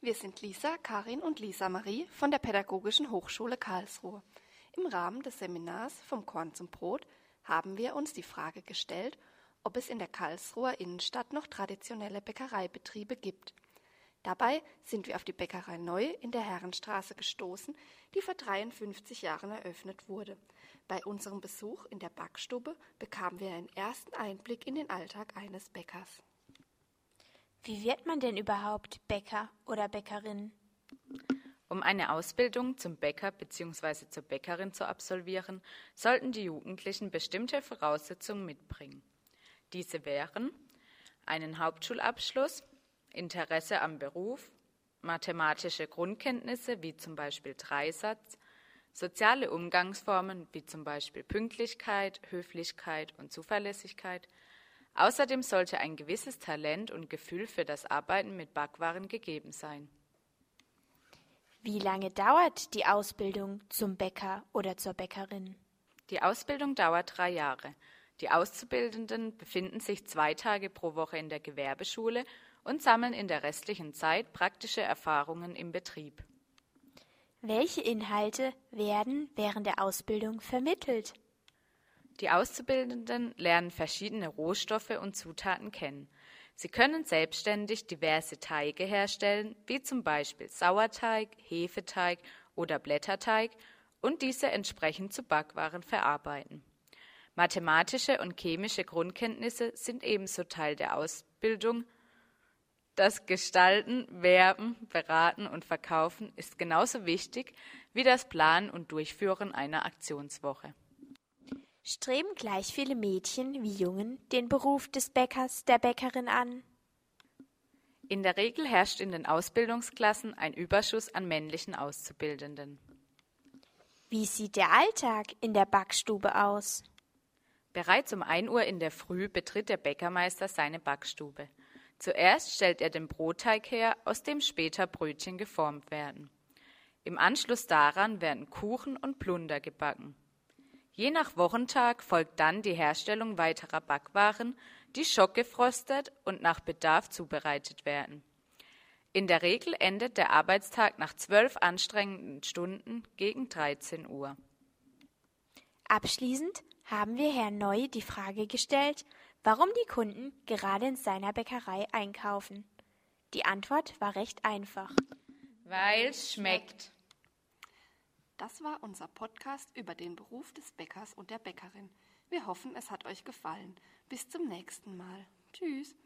Wir sind Lisa, Karin und Lisa Marie von der Pädagogischen Hochschule Karlsruhe. Im Rahmen des Seminars Vom Korn zum Brot haben wir uns die Frage gestellt, ob es in der Karlsruher Innenstadt noch traditionelle Bäckereibetriebe gibt. Dabei sind wir auf die Bäckerei Neu in der Herrenstraße gestoßen, die vor 53 Jahren eröffnet wurde. Bei unserem Besuch in der Backstube bekamen wir einen ersten Einblick in den Alltag eines Bäckers. Wie wird man denn überhaupt Bäcker oder Bäckerin? Um eine Ausbildung zum Bäcker bzw. zur Bäckerin zu absolvieren, sollten die Jugendlichen bestimmte Voraussetzungen mitbringen. Diese wären einen Hauptschulabschluss, Interesse am Beruf, mathematische Grundkenntnisse wie zum Beispiel Dreisatz, soziale Umgangsformen wie zum Beispiel Pünktlichkeit, Höflichkeit und Zuverlässigkeit. Außerdem sollte ein gewisses Talent und Gefühl für das Arbeiten mit Backwaren gegeben sein. Wie lange dauert die Ausbildung zum Bäcker oder zur Bäckerin? Die Ausbildung dauert 3 Jahre. Die Auszubildenden befinden sich 2 Tage pro Woche in der Gewerbeschule und sammeln in der restlichen Zeit praktische Erfahrungen im Betrieb. Welche Inhalte werden während der Ausbildung vermittelt? Die Auszubildenden lernen verschiedene Rohstoffe und Zutaten kennen. Sie können selbstständig diverse Teige herstellen, wie zum Beispiel Sauerteig, Hefeteig oder Blätterteig, und diese entsprechend zu Backwaren verarbeiten. Mathematische und chemische Grundkenntnisse sind ebenso Teil der Ausbildung. Das Gestalten, Werben, Beraten und Verkaufen ist genauso wichtig wie das Planen und Durchführen einer Aktionswoche. Streben gleich viele Mädchen wie Jungen den Beruf des Bäckers, der Bäckerin an? In der Regel herrscht in den Ausbildungsklassen ein Überschuss an männlichen Auszubildenden. Wie sieht der Alltag in der Backstube aus? Bereits um 1 Uhr in der Früh betritt der Bäckermeister seine Backstube. Zuerst stellt er den Brotteig her, aus dem später Brötchen geformt werden. Im Anschluss daran werden Kuchen und Plunder gebacken. Je nach Wochentag folgt dann die Herstellung weiterer Backwaren, die schockgefrostet und nach Bedarf zubereitet werden. In der Regel endet der Arbeitstag nach 12 anstrengenden Stunden gegen 13 Uhr. Abschließend haben wir Herrn Neu die Frage gestellt, warum die Kunden gerade in seiner Bäckerei einkaufen. Die Antwort war recht einfach. Weil's schmeckt. Das war unser Podcast über den Beruf des Bäckers und der Bäckerin. Wir hoffen, es hat euch gefallen. Bis zum nächsten Mal. Tschüss.